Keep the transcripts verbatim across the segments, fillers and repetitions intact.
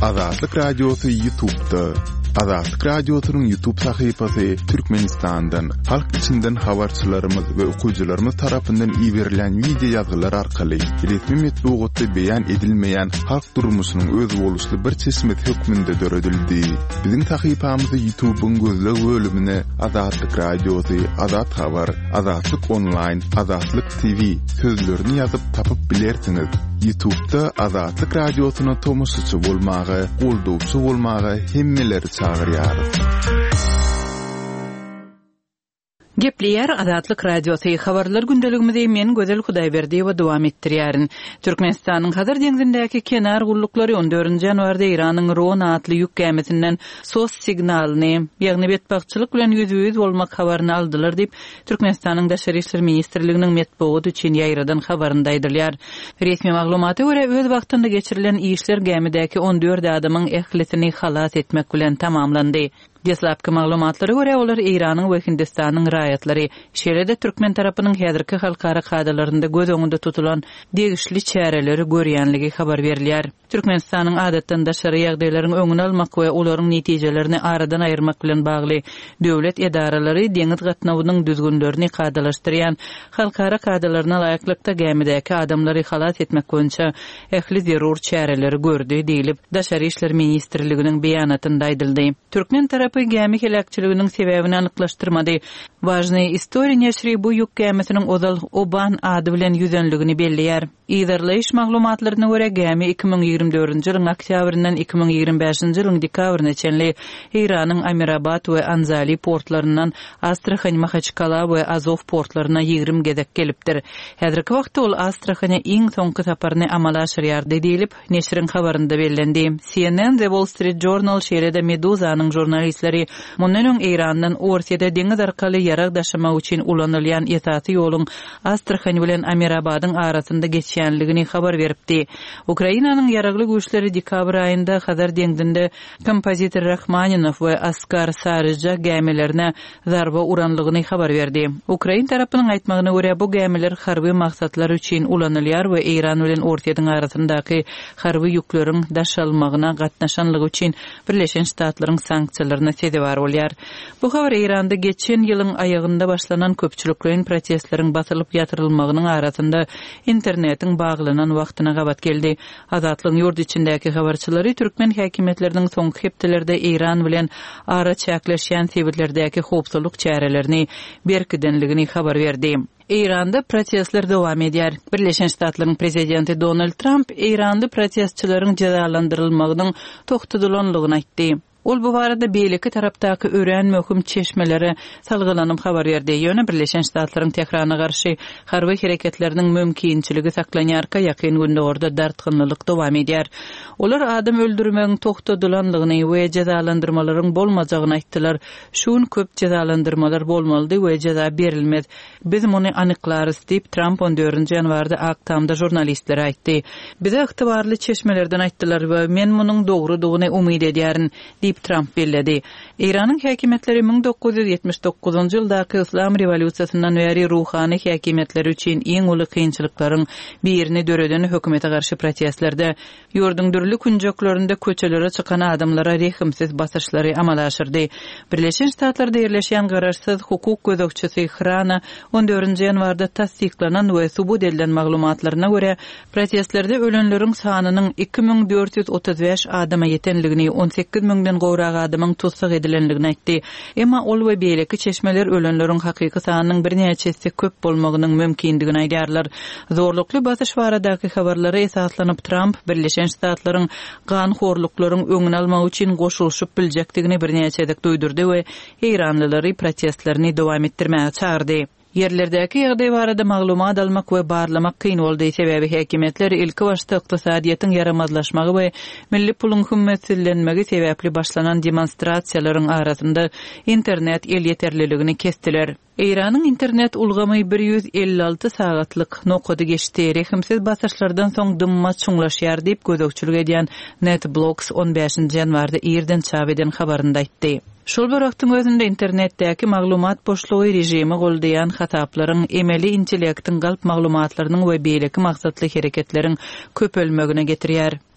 Azatlyk Radiosu YouTube'da. Azatlyk Radiosu'nun YouTube sayfasy Türkmenistan'dan, halk içinden habarçylarymyz we okuwçylarymyz tarapyndan ýiberilen video ýazgylar arkaly resmi metbuatda beýan edilmeýän halk durmuşynyň öz boluşly bir çeşmet hökmünde döredildi. Biziň sayfamyzda YouTube'un gözleg bölümine Azatlyk Radiosu, Azat Habar, Azatlyk Online, Azatlyk T V sözlerini ýazyp tapyp bilersiňiz. YouTube'da Azatlyk Radiosu'na tomoşaçy bolmagy, goldawçy bolmagy hemmeleri çağırýar. Gepleýär Azatlyk Radiosu habarlar gündeligimizi men Gözel Hudaýberdi we dowam etdirýärin. Türkmenistanyň Hazar deňizindäki kenar gullukları on dördünji ýanwarda Iranyň Ron atly ýük gemisinden sos signalyny, ýagny betbagçylyk bilen ýüzüýüz bolmak habaryny aldylar diýip Türkmenistanyň Daşary işler ministrliginiň metbuaty üçin ýaýradan habarynda aýdylýar. Resmi maglumaty görä öz wagtynda geçirilen işler gemidäki on dört adamyň ählisini halas etmek bilen tamamlandy. Deslapky maglumatlara görä olar Iranyň we Hindistanyň raýatlary şeýle-de Türkmen tarapynyň häzirki halkara kadrlarynda göz öňünde tutulan degişli çäreleri görýänligi habar berilýär. Türkmenistanyň adatdan daşary ýagdaýlaryň öňüni almak we olaryň netijelerini aradan aýyrmak bilen bagly döwlet edaralary deňiz gatnawynyň düzgünlerini kadalaşdyrýan halkara kadrlaryna laýyklykda gemidäki adamlary halas etmek boýunça ähli zerur çäreleri gördü diýilip Daşary işler ministrliginiň beýanatynda aýdyldy. Türkmen tarapy gemi helakçylygynyň sebäbini anyklaşdyrmady. Важный история neşri bu ýük gemisiniň ozal Oban ady bilen ýüzenligini belliýär. Ýerleş maglumatlaryna görä gemi iki ming ýigirme dördünji ýylyň oktýabryndan iki ming ýigirme beşinji ýylyň dekabryna çenli Iranyň Amirabad we Anzali portlaryndan Astrakhan, Makhachkala we Azov portlaryna ýigirme gezek gelipdir. Häzirki wagtda ol Astrakhana iň soňky saparyny amala aşyrýar diýilip neşriň habarynda bellendi. C N N, The Wall Street Journal şeýle-de Meduzanyň jurnalistleri mundan öň Irandan Orsiýada deňiz arkaly ýarag daşamak üçin ulanylýan esasy ýoluň Astrakhan bilen Amirabadyň arasynda geçýänligini habar beripdi. Ukrainanyň ýaragly güýçleri dekabr aýynda Hazar deňizinde kompozitor Rahmaninow we Askar Sarıja gemilerine zarba uranlygyny habar berdi. Ukrain tarapynyň aýtmagyna görä bu gemiler harby maksatlar üçin ulanylýar we Iran bilen Orsiýadyň arasyndaky harby ýükleriň daşalmagyna gatnaşanlygy üçin Birleşen Ştatlaryň sanksiýalaryna sebäp bolýar. Bu habar Iranda geçen ýylyň aýagynda başlanan köpçüliklerin protestleriň batylyp ýatyrylmagynyň arasynda internetiň baglanan wagtyna gabat geldi. Azatlyk ýurt içindäki habarçylary türkmen häkimetläriniň soňky hepdelerde Iran bilen ara çäkleşýän sebetlerdäki howpsuzlyk çärelerini berkidenligini habar berdi. Iranda protestler dowam edýär. Birleşen Ştatlaryň prezidenti Donald Trump Iranda protestçilerin cezalandyrylmagynyň toktudylanlygyny aýtdy. Ol bu barada beýleki tarapdaky ören möhüm çeşmelere salgylanyp habar berdi. Ýöne Birleşen Ştatlaryň Tehrana garşy harby hereketleriniň mümkinçiligi saklanýarka ýakyn günde orada dartgynlyk dowam edýär. Olar adam öldürmegiň toktudylanlygyny we cezalandyrmalaryň bolmajagyny aýtdylar. Şuň köp cezalandyrmalar bolmaly we ceza berilmez. Biz muny anyklarys diýip Trump on dördünji ýanwarda Aktamda jurnalistlere aýtdy. Bize ygtybarly çeşmelerden aýtdylar we men munyň dogrudygyny umyd edýärin. Trump belledi. Iranyň häkimetleri ming dokuz ýüz ýetmiş dokuzunji ýyldaky Islam rewolýusiýasyndan beri ruhany häkimetleri üçin iň uly kynçylyklaryň birini döreden hökümete garşy protestlerde ýurdun dürli künjeklerinde köçelere çykan adamlara rehimsiz basyşlary amala aşyrdy. Birleşen Ştatlarda ýerleşýän garaşsyz hukuk gözekçisi Hrana on dördünji ýanwarda tasdiklanan we subut edilen maglumatlaryna görä protestlerde ölenleriň sanynyň iki ming dört ýüz otuz beş adama ýetenligini, on sekiz mingden gowrak adamyň tutsak edilenligini aýtdy. Emma ol we beýleki çeşmeler ölenleriň hakyky sanynyň bir näçesi köp bolmagynyň mümkindigini aýdýarlar. Zorlukly basyş baradaky habarlary esaslanyp Trump Birleşen Ştatlaryň gan horluklaryň öňüni almak üçin goşulşyp biljekdigini bir näçedek duýdurdy we Iranlylary protestlerini dowam etdirmäge çağırdy. Yerlerdäki ýagdaý barada maglumat almak we barlamak kyn boldy sebäbi häkimetler ilki başda ykdysadyýetyň yaramazlaşmagy we milli puluň hümmetlenmegi sebäpli başlanan demonstrasiýalaryň arasynda internet el ýeterliligini kestiler. Iranyň internet ulgamy bir ýüz elli alty sagatlyk nokady geçdi. Rehimsiz basyşlardan soň dymma çuňlaşýar diýip gözekçilik edýän NetBlocks on beşinji ýanwarda ýerden çap eden habarynda aýtdy. Şol bir wagtyň özünde internetdäki maglumat boşlugy rejimi goldaýan hataplaryň, emeli intellektiň galp maglumatlarynyň we beýleki maksatly hereketleriň köpelmegine getirýär.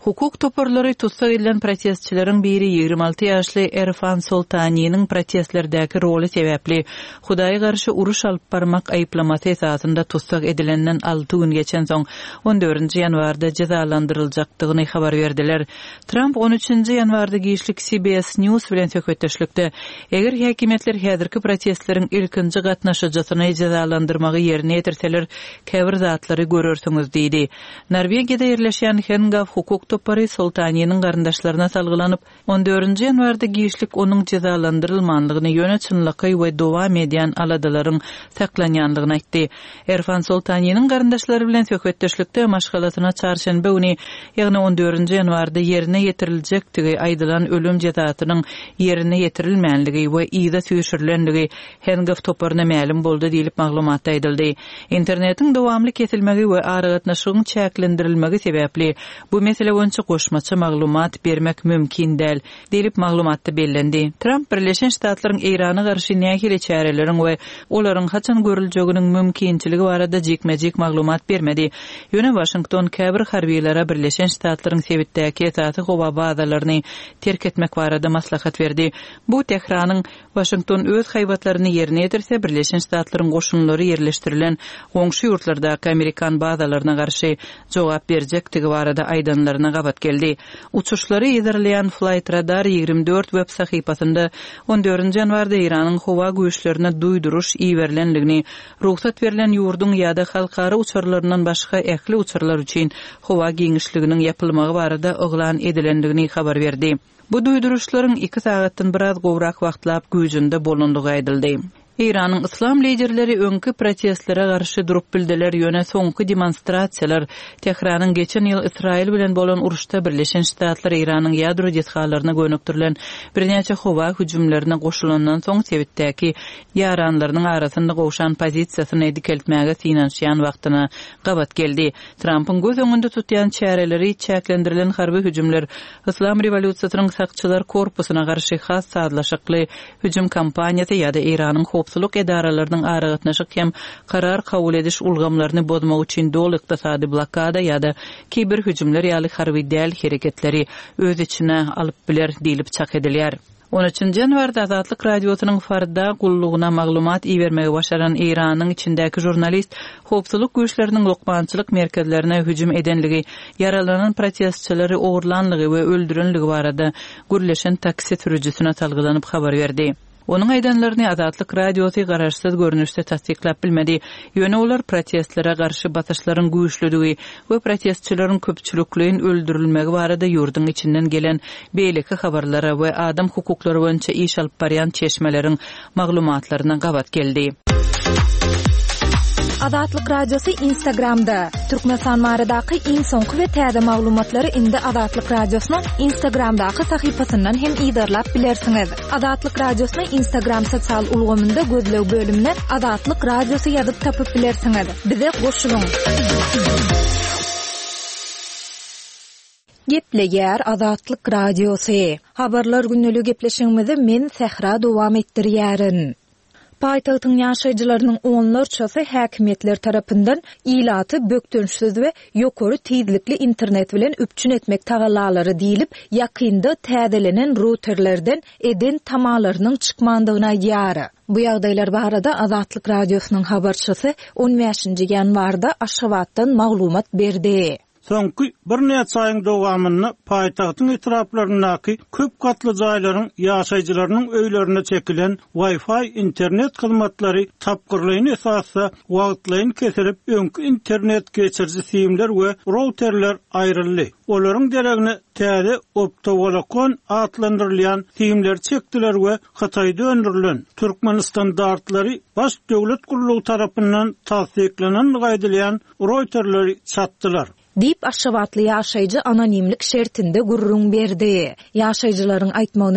Hukuk toparlary tutsak edilen protestçilerin biri ýygrima alty ýaşly Erfan Soltanynyň protestlerdäki roly sebäpli Hudaýa garşy uruş alyp barmak aýplamasy esasynda tutsak edilenden alty gün geçen soň on dördünji ýanwarda jazalandyryljakdygyny habar berdiler. Trump on üçünji ýanwarda giýişlik C B S News bilen söhbetdeşlikde eger häkimetler häzirki protestleriň ilkinji gatnaşyjysyny jazalandyrmagy ýerine ýetirseler käbir zatlary görürsiňiz diýdi. Norwegiýada ýerleşýän Hengaf hukuk topary Soltanynyň garyndaşlaryna salgylanyp on dördünji ýanwarda giýişlik onuň jazalandyrylmanlygyny ýöne çynlyky we dowam edýän aladalaryň saklanýanlygyny aýtdy. Erfan Soltanynyň garyndaşlary bilen söhbetdeşlikde maşgalatyna çarşembe güni, ýagny on dördünji ýanwarda ýerine ýetiriljekdigi aýdylan ölüm jazatynyň ýerine ýetirilmänligi we ýa-da süýşürilenligi Hengaf toparyna ma'lum boldy diýilip maglumatda aýdyldy. Internetiň dowamly kesilmegi we aragatnaşygyň çäklendirilmegi sebäpli bu mesele boýunça goşmaça maglumat bermek mümkin däl diýilip maglumatda bellendi. Trump Birleşen Ştatlaryň Irana garşy nähili çäreleriň we olaryň haçan görüljeginiň mümkinçiligi barada jekmejek maglumat bermedi. Ýöne Washington käbir harbiýlara Birleşen Ştatlaryň sebitdäki esasy gowa bazalaryny terk etmek barada maslahat berdi. Bu Tehranyň Washington öz haýbatlaryny ýerine ýetirse Birleşen Ştatlaryň goşunlary ýerleşdirilen goňşy ýurtlardaky Amerikan bazalaryna garşy jogap berjektigi barada aýdanlaryna gabat geldi. Uçuşlary ýetirleýän Flight Radar ýygrimi dört web sahypasynda on dördünji ýanwarda Iranyň howa güýçlerine duýduruş iýerlenligini, ruhsat berilen ýurdun ýa-da halkara uçurlaryndan başga ähli uçurlar üçin howa giňişliginiň ýapylmagy barada oglan edilendigini habar berdi. Bu duýduruşlaryň iki sagatdan biraz gowrak wagtlap güýjünde bolundygy aýdyldy. Iranyň islam liderleri öňkü protestlere garşy durup bildiler ýöne soňky demonstrasiýalar Tehranyň geçen ýyl Israil bilen bolan uruşda Birleşen Ştatlar Iranyň ýadro jetgalaryna gönüktirilen birnäçe howa hüjümlerine goşulandan soň sebitdäki ýaranlarynyň arasynda gowşan pozisiýasyny dikeltmäge finansiýan wagtyna gabat geldi. Trumpyň göz öňünde tutýan çäreleri çäklendirilen harby hüjümler Islam rewolýusiýasynyň sakçylar korpusyna garşy has sadlaşykly hüjüm kampaniýasy ýa-da Iranyň hopsuluk edaralarynyň aragatnaşyk hem karar kabul ediş ulgamlaryny bozmak üçin dol ykdysady blokada ýa-da kibir hüjümler ýaly harby däl hereketleri öz içine alyp biler diýilip çak edilýär. on üçünji ýanwarda Azatlyk radiosynyň farda gullugyna maglumat iýermegi başaran Iranyň içindäki jurnalist hopsuluk güýçleriniň lokmançylyk merkezlerine hüjüm edenligi, yaralanan protestçilary ogurlanlygy we öldürenligi barada gürleşen taksi sürüjüsine salgylanyp habar berdi. Onun aýdanlaryny Azatlyk radiosy garaşsyz görnüşde tasdiklap bilmedi. Ýöne olar protestlere garşy batyşlaryň güýçlüligi we protestçilerin köpçülikliğin öldürilmegi barada ýurdun içinden gelen beýleki habarlara we adam hukuklary boýunça iş alyp barýan çeşmeleriň maglumatlaryna gabat geldi. Azatlyk radiosu Instagramda. Türkmenistan maradaky iň soňky we täze maglumatlary indi Azatlyk radiosynyň Instagramdaky sahypasyndan hem ýydarlap bilersiňiz. Azatlyk radiosynyň Instagram sosial ulgamynda gözlew bölümine Azatlyk radiosu ýazyp tapyp bilersiňiz. Bize goşulyň. Gepleýär Azatlyk radiosu. Habarlar günneligi gepleşigimizi men Sehra dowam etdirýärin. Paýtagtyň ýaşaýjylarynyň onlarçasy häkimetler tarapyndan ilaty bökdönüşsiz we ýokary tezlikli internet bilen üpçün etmek tagallalary diýilip, ýakynda täzelenen routerlerden eden tamalarynyň çykmandygyna ýary. Bu ýagdaýlar barada Azatlyk radiosynyň habarçysy on beşinji ýanwarda Aşgabatdan maglumat berdi. Soňky bir näçe aýyň dowamyny paýtagtyň etraplarynaky köp gatly jaýlaryň ýaşaýjylarynyň öýlerine çekilen Wi-Fi internet hyzmatlary tapgyrlygyny esasy wagtlaryň kesilip, öňkü internet geçirji simler we routerler aýryldy. Olaryň deregine täze optowolokon atlandyrylýan simler çekdiler we Hataýda öndürilen Türkmen standartlary baş döwlet gurulugy tarapyndan tasdiklanan gaýdylýan routerleri satdylar. Dip Aşgabatly ýaşaýjy anonimlik şertinde gurrun berdi. Ýaşaýjylaryň aýtmagyna görä,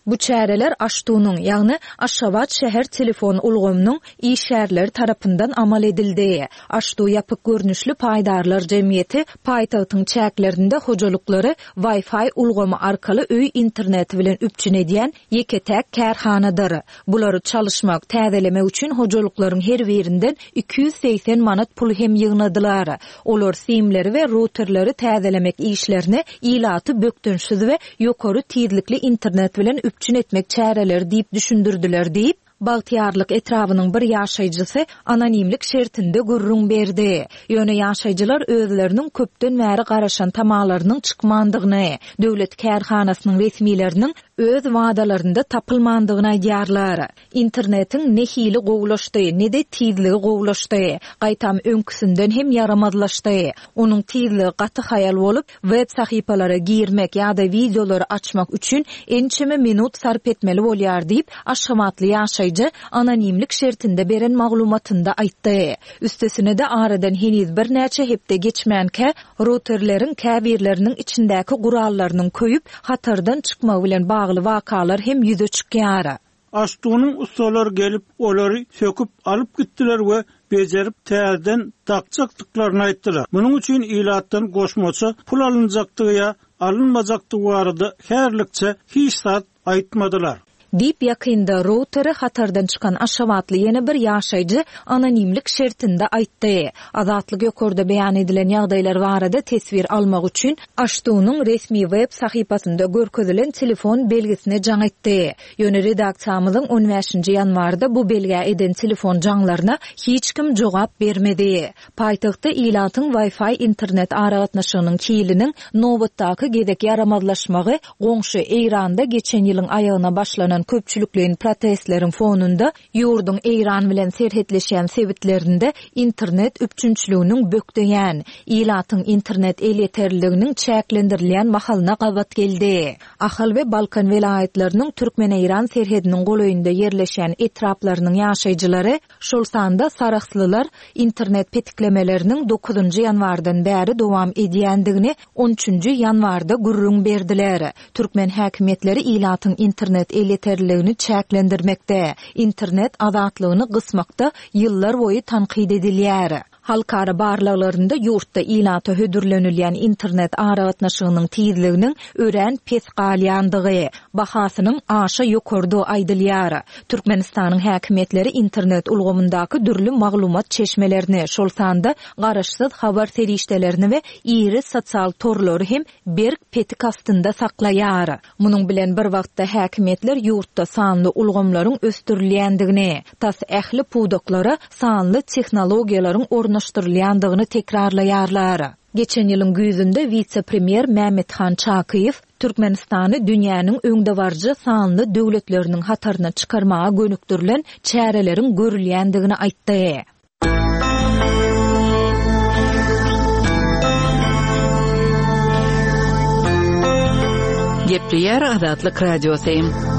Bu çäreler Aştuğunun, ýagny Aşgabat şäher telefon ulgamynyň işärleri tarapyndan amal edildi. Aştuğ ýapyk görnüşli paýdarlar jemgyýeti paýtagtyň çäklerinde hojalyklary Wi-Fi ulgamy arkaly öý interneti bilen üpçün edýän ýeketäk kärhanadyr. Bulary çalyşmak, täzelemek üçin hojalyklaryň her birinden iki yüz seksen manat pul hem ýygnadylar. Olar simleri we routerleri täzelemek işlerini ilaty bökdünsiz we ýokary tezlikli internet bilen üpçün etmek çäreleri diýip düşündirdiler diýip Bagtyarlyk etrabynyň bir ýaşaýjysy anonimlik şertinde gurrun berdi. Ýöne ýaşaýjylar özleriniň köpden bäri garaşan tamalarynyň çykmandygyny, döwlet kärhanasynyň resmileriniň öz wadalarynda tapylmandygyny aýdýarlar. Internetiň ne hili gowlaşdy, ne de tizligi gowlaşdy. Gaýtam öňküsinden hem yaramazlaşdy. Onuň tizligi gaty haýal bolup, web sahypalara girmek ýa-da videolary açmak üçin ençeme minut sarp etmeli bolýar diýip aşgamatly ýaşaýjy anonimlik şertinde beren maglumatynda aýtdy. Üstesine de aradan heniz bir näçe hepde geçmänke routerleriň käbirleriniň içindäki gurallarynyň köýüp hatardan çykmagy bilen bagly wakalar hem ýüze çykýar. Aştuğunun ustalar gelip olary söküp alıp gittiler we bejerip täzeden takçakdyklaryny aýtdylar. Munyň üçin ilatdan goşmaça pul alınjakdygy ýa alınmajakdygy barada herlikçe hiç zat aýtmadylar. Dip yakında routeri hatardan çıkan Aşgabatly yeni bir ýaşaýjy anonimlik şertinde aýtdy. Azatlyk ýokarda beýan edilen ýagdaýlar barada tesbir almak üçin Aştuğnyň resmi web sahypasynda görkezilen telefon belgisine jaň etdi. Ýöne redaksiýamyzyň on beşinji ýanwarda bu belge eden telefon jaňlaryna hiç kim jogap bermedi. Paýtagtda ilatyň Wi-Fi internet aragatnaşygynyň kiliniň nowatdaky gedek yaramazlaşmagy goňşy Eýranda geçen ýylyň aýagyna başlanan köpçülüklerin protestlerin fonunda ýurdun Eýran bilen serhetleşen sebitlerinde internet üpçünçlüğünün bökdeýän, ilatyň internet elýeterliginiň çäklendirilýän mahalyna gabat geldi. Ahal we Balkan welaýatlarynyň Türkmen-Eýran serhediniň golaýynda ýerleşen etraplarynyň ýaşaýjylary şol sanda saraxslylar internet petiklemeleriniň dokuzunji ýanwardan bäri dowam edýändigini on üçünji ýanwarda gurrun berdiler. Türkmen häkimetleri ilatyň internet elýeter ligini çäklendirmekde, internet azatlygyny gysmakda ýyllar boýy tanqid edilýär. Halkara barlaglarynda ýurtda ilata hödürlenilýän internet aragatnaşygynyň tizliginiň ören pes galýandygy, bahasynyň aşa ýokardy aýdylýar. Türkmenistanyň häkimetleri internet ulgamyndaky dürli maglumat çeşmelerini, şol sanda garaşsyz habar serişdelerini we iri sosial torlary hem berk petik astynda saklaýar. Munyň bilen bir wagtda häkimetler ýurtda sanly ulgamlaryň östürilýändigini, tas ähli pudoklary sanly tehnologiýalaryň ornaşdyrylýandygyny tekrarlaýarlar. Geçen ýylyň güýzünde vice-premier Mehmethan Çakyýew Türkmenistany dünýäniň öňde barjy sanly döwletleriniň hataryna çykarmaga gönükdirilen çäreleriň görülýändigini aýtdy. Gepleýär Azatlyk radiosi.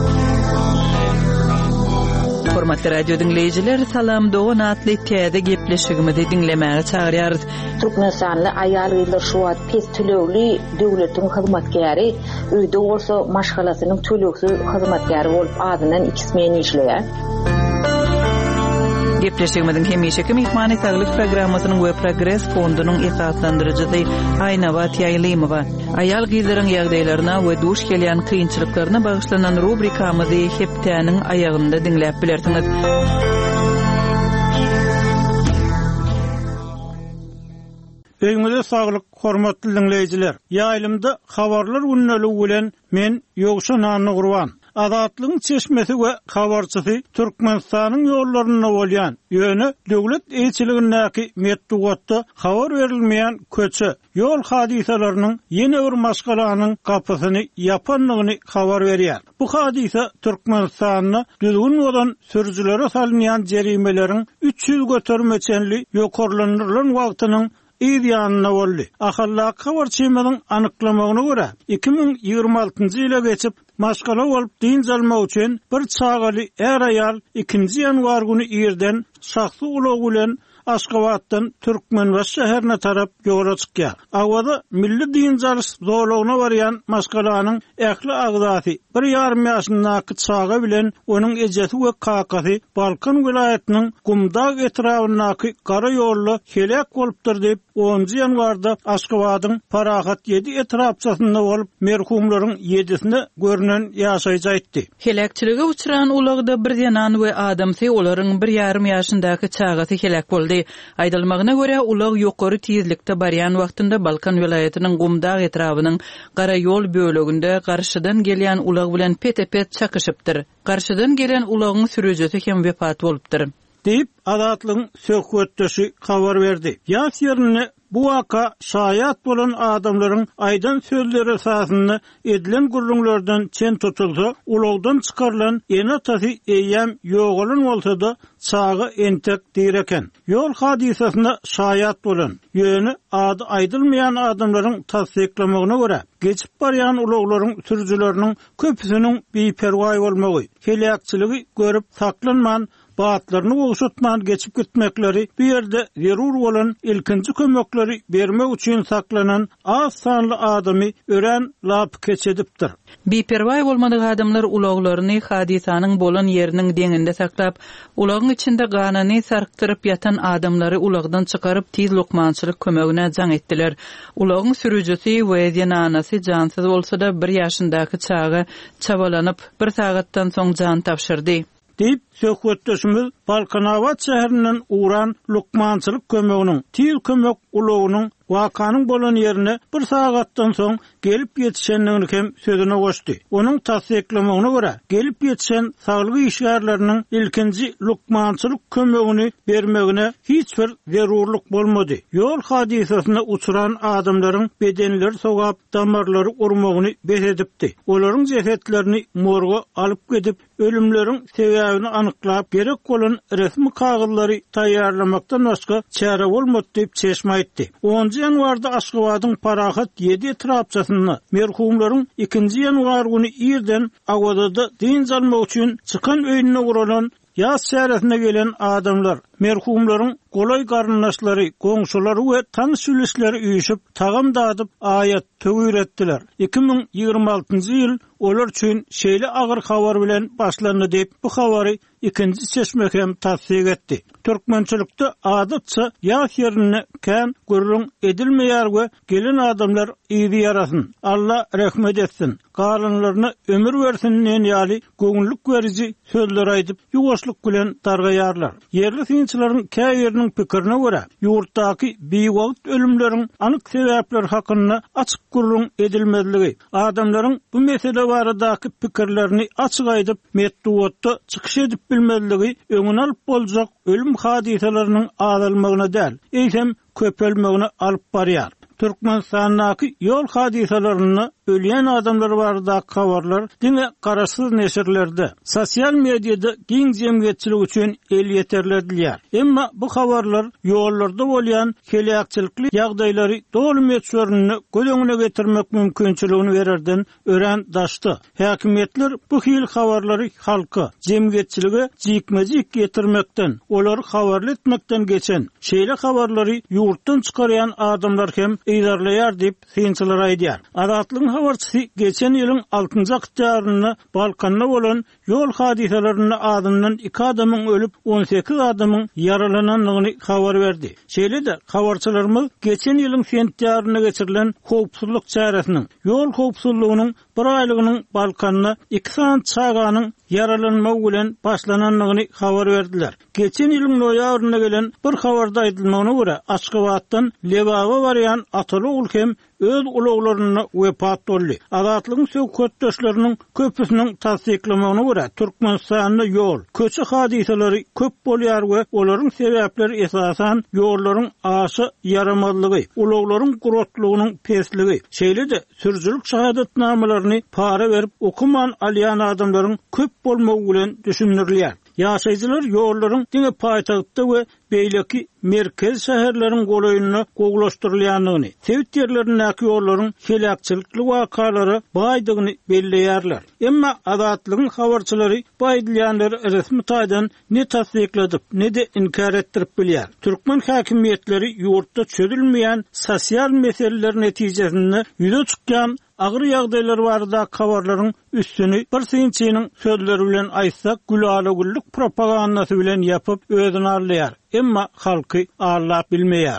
Hormatly radio dinleyijiler, salam dogan atly täze gepleşigimizi dinlemäge çagyrýarys. Türkmenistanly aýalgylar şu wagt pes tölegli döwletiň hyzmatkäri, öýde bolsa maşgalasynyň tölegsi hyzmatkäri bolup adyndan ikismeni işleýär. Gepleşigimizin hemişeki mehmany saglyk programmasynyň we progress fondunyň esaslandyrjysy Aýnabat Ýaýlymowa, aýal gyzlaryň ýagdaýlaryna we duş gelýän kynçylyklaryna bagyşlanan rubrikamyzy hepdäniň aýagynda dinläp bilersiňiz. Beýmede saglyk, hormatly dinleýijiler. Ýaýlymda habarlar günneligi bilen men Ýogşan Gurban. Azatlygyň çeşmesi we habarçysy Türkmenistanyň ýollaryna bolýan ýöne döwlet elçiligindäki metdugatda habar berilmeýän köçe ýol hadisalarynyň ýene bir maşgalanyň gapysyny ýapanlygyny habar berýär. Bu hadisa Türkmenistanyň düzgün bolan sürjülere salynýan jerimelerin üç ýyl götermeçenli ýokarlandyrylan wagtynyň ýa-da boldy. Ahallak habarçymagyň anyklamagyna görä iki ming ýygrima altynjy ýyla geçip maşgala bolup din zalmak üçin bir çagaly er aýal ikinji ýanwar güni ýerden şahsy ulag bilen Aşgabatdan Türkmenbaş şäherine tarap ýola çykýar. Awada milli din jarys zowlagyna barýan maşgalanyň ähli agzasy bir ýarym ýaşyndaky çaga bilen onuň ejesi we kakasy Balkan vilayatynyň Gumdag etrafyndaky gara ýolly helak bolupdyr diýip onuncu ýanwarda Aşgabatyň Parahat yedi etrapçasynda bolup merhumlaryň yedisinde görünen ýaşaýjy aýtdy. Helakçylyga uçuran ulagda bir yanan we adamsy olaryň bir ýarym ýaşyndaky çagasy helak boldy. Aýdylmagyna görä ulag ýokary tezlikde barýan wagtynda Balkan vilayatynyň Gumdag etrafynyň gara ýol böleginde garşydan gelýän ulag bilen pet-pet çakyşypdyr. Garşydan gelen ulagyň sürüjesi hem wepat bolupdyr. Deyip adatlyň söhbetdeşi habar berdi. Ýas ýerine bu waka şaýat bolan adamlaryň aýdan sözleri esasynda edilen gurrunlardan çen tutulsa, ulagdan çykarylan ene tasy eýem ýogalan bolsa-da çagy entek diýer eken. Ýol hadisasyna şaýat bolan, ýöne ady aýdylmaýan adamlaryň tasdiklamagyna görä, geçip barýan ulaglaryň sürüjileriniň köpüsiniň beperwa bolmagy, helakçylygy görüp saklanman baatlaryny oşutman geçip gitmekleri bir yerde zerur bolan ilkinji kömekleri bermek üçin saklanan az sanly adamy ören lap keçedipdir. Beperwa bolmadyk adamlar ulaglaryny hadisanyň bolan ýeriniň deňinde saklap, ulagyň içinde ganany sarktyryp ýatan adamlary ulagdan çykaryp tiz lokmançylyk kömegine jaň etdiler. Ulagyň sürüjisi we ýananasy jansyz bolsa-da bir ýaşyndaky çaga çabalanyp bir sagatdan soň jan tapşyrdy. Deyip söhbetdeşimiz Balkanabat şäherinden uğran lukmançylyk kömeginiň tiz kömek ulagynyň wakanyň bolan ýerine bir sagatdan soň gelip ýetişendigini hem sözüne goşdy. Onuň tasdiklamagyna görä, gelip ýetişen saglyk işgärleriniň ilkinji lukmançylyk kömegini bermegine hiç bir zerurluk bolmady. Ýol hadisasyna uçuran adamlaryň bedenleri sogap, damarlary urmagyny besedipdi. Olaryň jesetlerini morga alyp gedip ölümleriň sebäbini anyklap gerek bolan resmi kagylary taýýarlamakdan başga çäre bolmady diýip çeşme aýtdy. onuncu ýanwarda Aşgabatyň Parahat yedi etrapçasynda merhumlaryň ikinji ýanwar güni ýerden awada din jalmak üçin çykan öýüne guralan ýaz şäheresine gelen adamlar merhumlaryň golay garyndaşlary, goňşulary we tanış ülüşleri üýüşip tagam dadyp aýat tögüretdiler. iki ming ýygrima altynjy ýyl olar üçin şeýle agyr habar bilen başlandy diýip bu habary ikinji çeşmek hem tasdik etdi. Türkmençilikde adatça ýas ýerine kän gurrun edilmeýär we gelen adamlar iýdi ýarasyn. Allah rahmet etsin. Galanlaryna ömür bersin ýaly göňüllük beriji sözler aýdyp ýuwaşlyk bilen dargaýarlar. Yerli synçylaryň käýeriniň pikirine görä, ýurtdaky beýwagt ölümleriň anyk sebäpleri hakynda açyk gurrun edilmezligi, adamlaryň bu mesele baradaky pikirlerini açyk aýdyp metduatda çykyş edip bilmezligi öňüne alyp boljak ölüm hadisalarynyň azalmagyna däl, eýsem köpelmegine alyp barýar. Türkmenistandaky ýol hadisalaryny ölýän adamlar baradaky habarlar diňe garaşsyz neşirlerde, sosial mediada giň jemgyýetçilik üçin el ýeterlerdiler. Emma bu habarlar ýollarda bolýan helakçylykly ýagdaýlary dolum etşörüni göleňine getirmek mümkinçiligini bererden ören daşdy. Häkimetler bu hil habarlary halka, jemgyýetçiligi jikmejik getirmekden, olary habarly etmekden geçen şeýle habarlary ýurtdan çykarýan adamlar hem eýdarlaýar diýip synçylar aýdýar. Adatlyň habarçysy geçen ýylyň altynjy oktýaryny Balkanda bolan ýol hadisalaryny adamdan iki adamyň ölüp on sekiz adamyň yaralananlygyny habar berdi. Şeýle-de habarçylarymyz geçen ýylyň sentýaryna geçirilen howpsuzlyk çäresiniň, ýol howpsuzlygynyň bir aýlygynyň Balkanda iki san çaganyň yaralanmagy bilen başlananlygyny habar berdiler. Geçen ýylyň noýabryna gelen bir habarda aýdylmagyna görä, Aşgabatdan Lebaga barýan ataly ul hem öz ulaglaryny wepat boldy. Adatlyň söhbetdeşleriniň köpüsiniň tasdiklamagyna görä, Türkmenistanda ýol, köçe hadisalary köp bolýar we olaryň sebäpleri esasan ýollaryň aşy yaramazlygy, ulaglaryň gurotlugynyň pesligi, şeýle-de sürüjilik şahadatnamalaryny para berip okuman alýan adamlaryň köp bolmagy bilen düşünýärler. Ýaşaýjylar ýollaryň diňe paýtagtda we beýleki merkez şäherleriň golaýynyna goglaşdyrylýanlygyny, sewit ýerlerindäki ýollaryň helakçylykly wakalary baýdygyny belleýärler. Emma Azatlygyň habarçylary baýdylýanlary resmi taýdan ne tasdikledip, ne de inkar etdirip bilýär. Türkmen häkimiýetleri ýurtda çözülmeýän sosial meseleler netijesinde ýüze çykýan agyr ýagdaýlar barada habarlaryň üstüni bir synçynyň sözleri bilen aýtsak, gülalagulluk propagandasy bilen ýapyp özüni arlaýar. Emma halky arlap bilmeýär.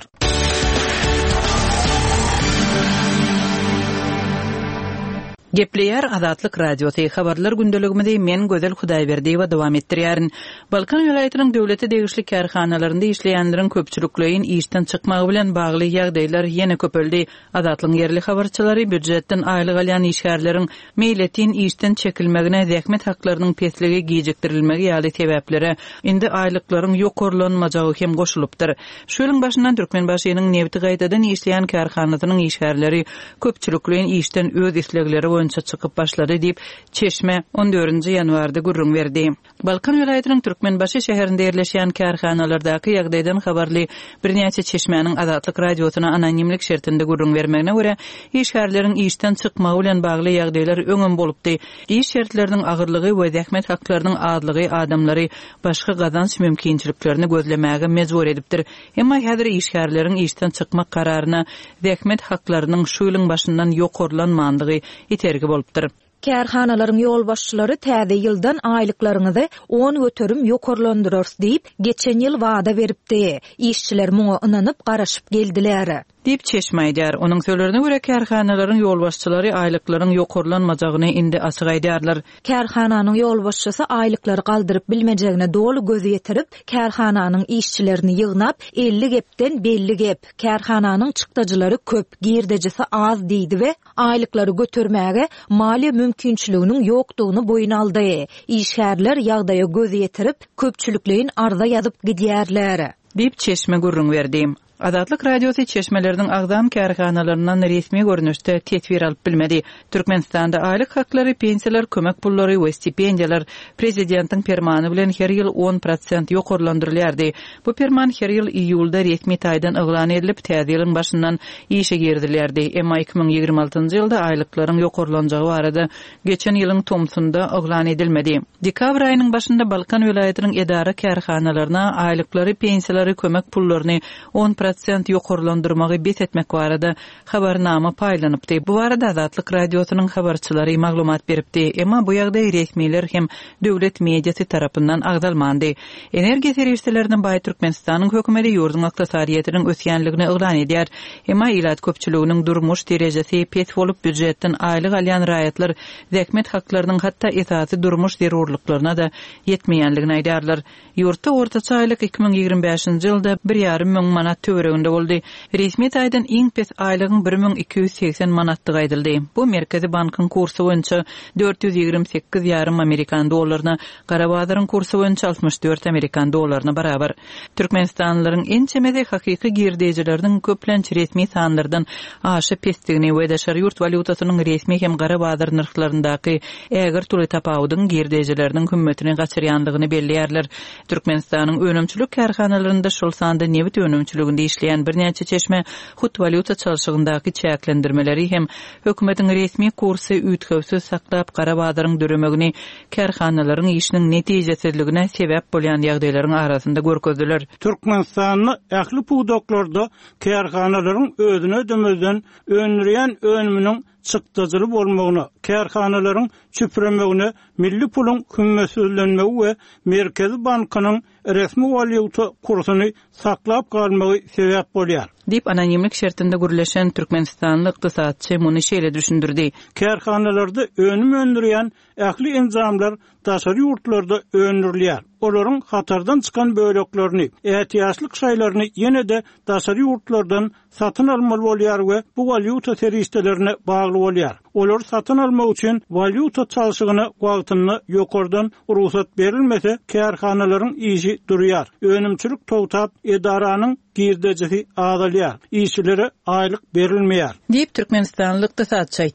Gepleýär Azatlyk radiosy habarlar gündeligimizde men Gözel Hudaýberdiýewa dowam etdirýärin. Balkan ýolaýatynyň döwleti degişli karhanalaryny işleýänleriň köpçülikleýin işden çykmagy bilen bagly ýagdaýlar ýene köpeldi. Azatlyň yerli habarçylary büdjetden aýlyk alýan işgärleriň meýletin işden çekilmegine zähmet haklarynyň pesligi gijekdirilmegi ýaly sebeplere indi aýlyklaryň ýokurlanmajagy hem goşulypdyr. Şu ýylyň başyndan Türkmenbaşynyň Nebti gaýtadan işleýän karhanasynyň işgärleri köpçülikleýin işden öz islegleri çykyp başlady diýip Çeşme on dördünji ýanwarda gurrun berdi. Balkan ýolaýatynyň Türkmenbaşy şäherinde ýerleşýän karhanalardaky ýagdaýdan habarly birnäçe Çeşmeň Azatlyk radiosyna anonimlik şertinde gurrun bermegine görä, işgärleriň işden çykmagy bilen bagly ýagdaýlar öňem bolupdy. İş şertleriniň agyrlygy we zähmet haklarynyň azlygy adamlary başga gazanç mümkinçiliklerini gözlemäge mejbur edipdir. Emma häzir işgärleriň işden çykmak kararyna zähmet haklarynyň şu ýylyň başyndan ýokurlanmandygy itergi bolupdyr. Kärhanalaryň ýol başçylary täze ýyldan aýlyklaryňyzy on götürüm ýokurlandyryrs diýip geçen ýyl wada beripdi. İşçiler muňa ynanyp garaşyp geldiler. Dip Çeşmeýdär. Onuň sözlerine görä kärhanalaryň ýolbaşçylary aýlyklaryň ýokurlanmajagyny indi açyk aýdýarlar. Kärhananyň ýolbaşçysy aýlyklary galdyryp bilmejegine dolu göz ýetirip, kärhananyň işçilerini ýygnap, elli gepden belli gep, kärhananyň çykdajylary köp, girdejisi az diýdi we aýlyklary götürmäge maliýe mümkinçiliginiň ýokdugyny boýun aldy. İşgärler ýagdaýa göz ýetirip, köpçülikleýin arda ýazyp gidýärler. Dip Çeşme gurrun berdi. Azatlyk radiosy Çeşmeleriniň agdan karhanalaryndan resmi görnüşde tetbir alyp bilmedi. Türkmenistanda aýlyk haklary, pensiýalar, kömek pullary we stipendiýalar prezidentiň permany bilen her ýyl on prosent ýokurlandyrylýardy. Bu perman her ýyl iýulda resmi taýdan eglan edilip, täze ýylyň başyndan işe girdilýärdi. Emma iki ming ýygrimi altynjy ýylda aýlyklaryň ýokurlanjagy barada geçen ýylyň tomsunda eglan edilmedi. Dekabr aýynyň başynda Balkan welaýatynyň edara karhanalaryna aýlyklary, pensiýalary, kömek pullaryny on prosent ýokurlandyrmagy bet etmek barada habarnama paýlanypdy. Bu barada Azatlyk radiosynyň habarçylary maglumat beripdi. Emma bu ýagdaý resmiler hem döwlet mediasy tarapyndan agdalmandy. Energiýa serwisleriniň baý Türkmenistanyň hökümeti ýurdun ykdysadyýetynyň ösýänligini eglan edýär. Emma ilat köpçüliginiň durmuş derejesi pet bolup büdjetden aýlyk alýan raýatlar zähmet haklarynyň hatda esasy durmuş zerurlyklaryna da ýetmeýänligini aýdýarlar. Ýurtda ortaça aýlyk iki ming ýygrimi beşinji ýylda bir ýarym müň manat töwereginde boldy. Resmi taýdan iň pes aýlygyň bir ming iki ýüz seksen manatdyg aýdyldy. Bu Merkezi bankyň kursy boýunça dört ýüz ýygrimi sekiz ýarym Amerikan dollaryna, Garabadyryň kursy boýunça altmış dört Amerikan dollaryna barabar. Türkmenistanlylaryň en çemede hakyky girdejileriniň köplençi resmi sanlardan aşy pesdigini we daşary ýurt valutasynyň resmi hem Garabadyr narxlaryndaky ägir tuly tapawdyň girdejileriniň hümmetini gaçyrýanlygyny belleýärler. Türkmenistanyň önümçülük karhanalarynda şol sanda nebit önümçülügünde işleyen birnäçe Çeşme hut valuta çalşygyndaky çäklendirmeleri hem hökümetiň resmi kursy üýtgewsiz saklap Garabadyryň döremegini karhanalaryň işiniň netijesizligine sebäp bolýan ýagdaýlaryň arasynda görkezdiler. Türkmenistanyň ähli puwdoklarda karhanalaryň özüne ödemezden önürýän önüminiň çykdasyly bolmagyna, karhanalaryň çüpremegine milli pulun hümmetlenmegi we Merkezi bankynyň resmi valyuta kursyny saklap galmagy sebäp bolýar. Dip anonimlik şertinde gürleşen Türkmenistanly ykdysatçy muny şeýle düşündirdi. Karhanalarda önüm öndürýän ähli enzamlar daşary ýurtlarda öndürilýär. Olaryň hatardan çykan böleklerini, ähtiýaçlyk şaýlaryny ýene de daşary ýurtlardan satyn almaly bolýar we bu valyuta serwislerine bagly bolýar. Olar satyn almak üçin valyuta çalşygyny wagtyny ýokardan ruhsat berilmese, karhanalaryň işi durýar. Önümçülük towtap edaranyň girdejisi azalýar. İşçilere aýlyk berilmeýär. Diýip Türkmenistanly ykdysatçy aýtdy.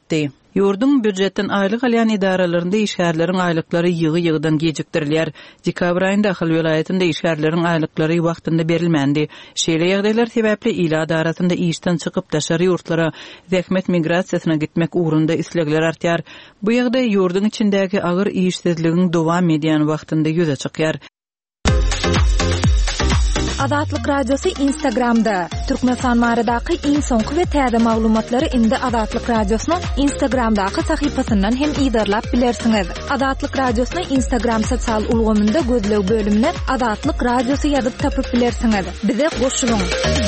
Yurdun büdjetten aylyk alyan idaralarynda işgärlerin aýlyklary ýygy-ýygydan gejikdirilýär. Dekabr aýynda Akyl welaýatynda işgärlerin aýlyklary wagtynda berilmändi. Şeýle ýagdaýlar sebäpli ila darasynda işden çykyp daşary ýurtlara, zähmet migrasiýasyna gitmek ugrunda islegler artýar. Bu ýagdaý ýurdun içindäki agyr işsizligiň dowam edýän wagtynda ýüze çykýar. Azatlyk radiosu Instagramda. Türkmenistan maradaky iň soňky we täze maglumatlary indi Azatlyk radiosynyň Instagramdaky sahypasyndan hem ýydarlap bilersiňiz. Azatlyk radiosynyň Instagram sosial ulgamynda gözleg bölümine Azatlyk radiosu ýazyp tapyp bilersiňiz. Bize goşulyň.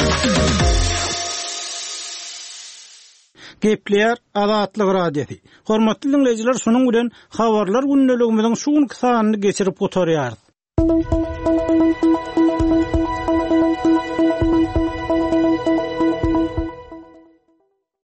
Gepler Azatlyk radiosu. Hormatly dinleýijiler, şunuň bilen habarlar günneligimiziň şuň kysanyny geçirip oturýar.